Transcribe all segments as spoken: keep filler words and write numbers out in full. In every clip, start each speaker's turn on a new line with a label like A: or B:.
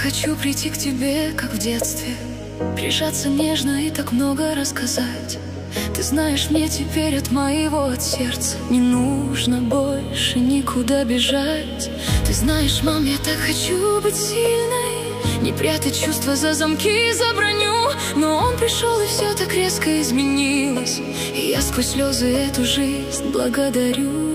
A: хочу прийти к тебе, как в детстве, прижаться нежно и так много рассказать. Ты знаешь, мне теперь от моего, от сердца не нужно больше никуда бежать. Ты знаешь, мам, я так хочу быть сильной, не прятать чувства за замки, за броню. Но он пришел, и все так резко изменилось, и я сквозь слезы эту жизнь благодарю.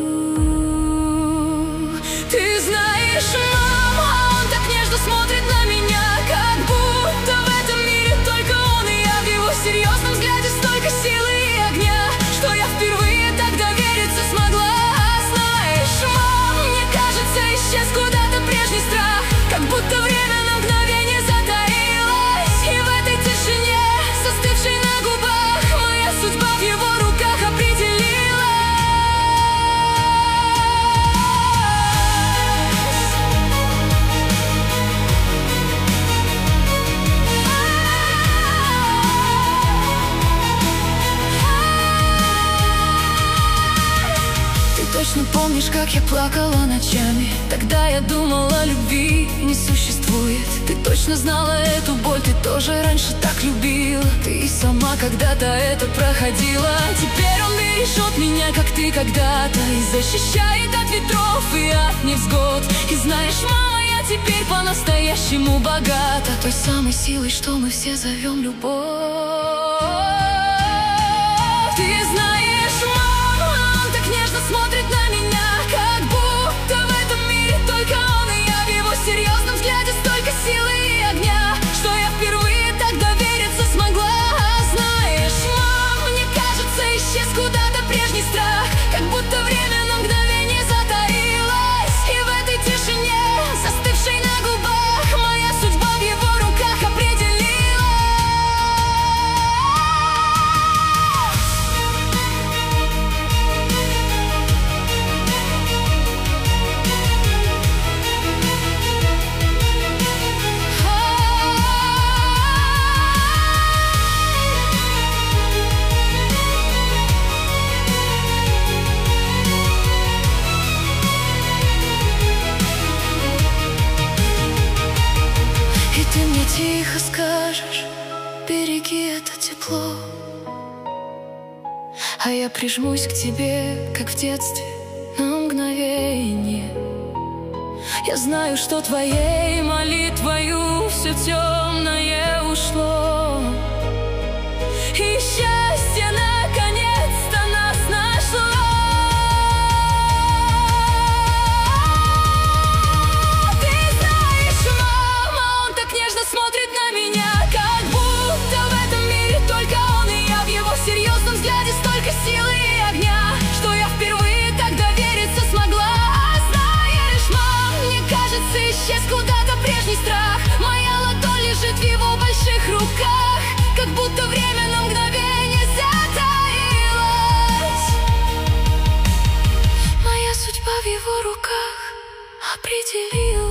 A: Ты знаешь, мама, он так нежно смотрит на меня, как будто в этом мире только он и я. В его серьезном взгляде столько силы и огня, что я впервые так довериться смогла. Знаешь, мам, мне кажется, исчез куда-то прежний страх, как будто время на мгновение затаилось, и в этой тишине, застывшей на губах, моя судьба в его руках определилась. Точно помнишь, как я плакала ночами? Тогда я думала, любви не существует. Ты точно знала эту боль, ты тоже раньше так любила. Ты и сама когда-то это проходила. Теперь он бережет меня, как ты когда-то, и защищает от ветров и от невзгод. И знаешь, мама, я теперь по-настоящему богата той самой силой, что мы все зовем любовь. Ты знаешь, мама, он так нежно смотрит на меня, как будто в этом мире только он и я. В его серьезном взгляде столько силы и огня, что я впервые так довериться смогла. Знаешь, мам, мне кажется, исчез куда-то прежний страх, как будто время на мгновение затаилось, и в этой тишине, застывшей на губах, моя судьба в его руках определилась. Ты мне тихо скажешь: береги это тепло, а я прижмусь к тебе, как в детстве, на мгновение. Я знаю, что твоей молитвою все темное ушло, и счастье наконец-то нас нашло. Смотрит на меня, как будто в этом мире только он и я. В его серьезном взгляде столько силы и огня, что я впервые так довериться смогла. Знаешь, мам, мне кажется, исчез куда-то прежний страх, моя ладонь лежит в его больших руках, как будто время на мгновение затаилось. Моя судьба в его руках определилась.